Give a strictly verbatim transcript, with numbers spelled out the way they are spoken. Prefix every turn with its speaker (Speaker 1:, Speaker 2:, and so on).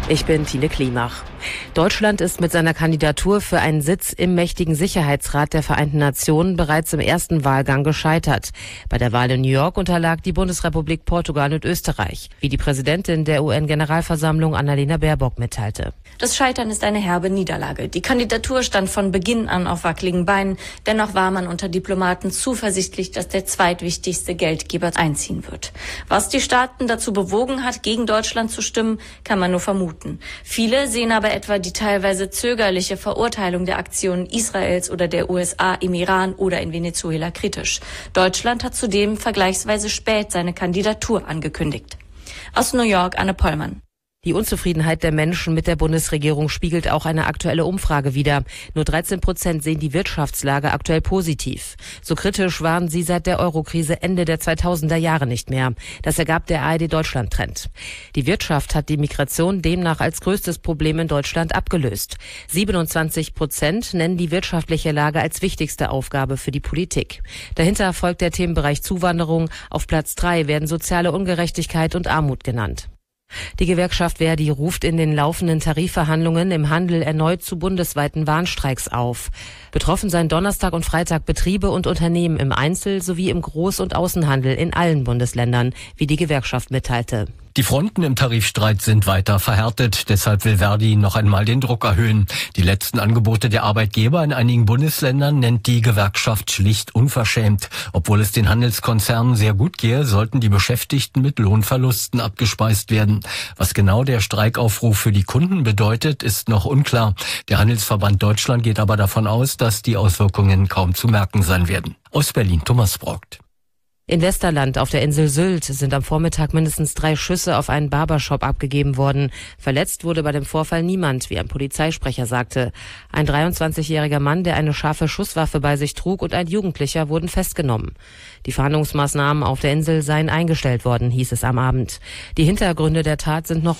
Speaker 1: Ich bin Tine Klimach. Deutschland ist mit seiner Kandidatur für einen Sitz im mächtigen Sicherheitsrat der Vereinten Nationen bereits im ersten Wahlgang gescheitert. Bei der Wahl in New York unterlag die Bundesrepublik Portugal und Österreich, wie die Präsidentin der U N-Generalversammlung Annalena Baerbock mitteilte.
Speaker 2: Das Scheitern ist eine herbe Niederlage. Die Kandidatur stand von Beginn an auf wackeligen Beinen. Dennoch war man unter Diplomaten zuversichtlich, dass der zweitwichtigste Geldgeber einziehen wird. Was die Staaten dazu bewogen hat, gegen Deutschland zu stimmen, kann man nur vermuten. Viele sehen aber etwa die teilweise zögerliche Verurteilung der Aktionen Israels oder der U S A im Iran oder in Venezuela kritisch. Deutschland hat zudem vergleichsweise spät seine Kandidatur angekündigt. Aus New York, Anne Pollmann.
Speaker 1: Die Unzufriedenheit der Menschen mit der Bundesregierung spiegelt auch eine aktuelle Umfrage wider. Nur dreizehn Prozent sehen die Wirtschaftslage aktuell positiv. So kritisch waren sie seit der Eurokrise Ende der zweitausender Jahre nicht mehr. Das ergab der A R D Deutschland-Trend. Die Wirtschaft hat die Migration demnach als größtes Problem in Deutschland abgelöst. siebenundzwanzig Prozent nennen die wirtschaftliche Lage als wichtigste Aufgabe für die Politik. Dahinter folgt der Themenbereich Zuwanderung. Auf Platz drei werden soziale Ungerechtigkeit und Armut genannt. Die Gewerkschaft Verdi ruft in den laufenden Tarifverhandlungen im Handel erneut zu bundesweiten Warnstreiks auf. Betroffen seien Donnerstag und Freitag Betriebe und Unternehmen im Einzel- sowie im Groß- und Außenhandel in allen Bundesländern, wie die Gewerkschaft mitteilte.
Speaker 3: Die Fronten im Tarifstreit sind weiter verhärtet. Deshalb will Verdi noch einmal den Druck erhöhen. Die letzten Angebote der Arbeitgeber in einigen Bundesländern nennt die Gewerkschaft schlicht unverschämt. Obwohl es den Handelskonzernen sehr gut gehe, sollten die Beschäftigten mit Lohnverlusten abgespeist werden. Was genau der Streikaufruf für die Kunden bedeutet, ist noch unklar. Der Handelsverband Deutschland geht aber davon aus, dass die Auswirkungen kaum zu merken sein werden. Aus Berlin, Thomas Brockt.
Speaker 1: In Westerland auf der Insel Sylt sind am Vormittag mindestens drei Schüsse auf einen Barbershop abgegeben worden. Verletzt wurde bei dem Vorfall niemand, wie ein Polizeisprecher sagte. Ein dreiundzwanzigjähriger Mann, der eine scharfe Schusswaffe bei sich trug, und ein Jugendlicher wurden festgenommen. Die Verhandlungsmaßnahmen auf der Insel seien eingestellt worden, hieß es am Abend. Die Hintergründe der Tat sind noch